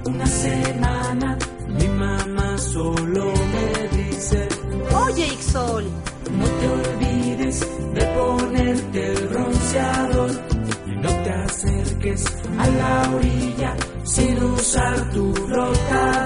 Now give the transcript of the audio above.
una semana mi mamá solo me dice: oye, Ixol, no te olvides de ponerte el bronceador y no te acerques a la orilla sin usar tu flotador.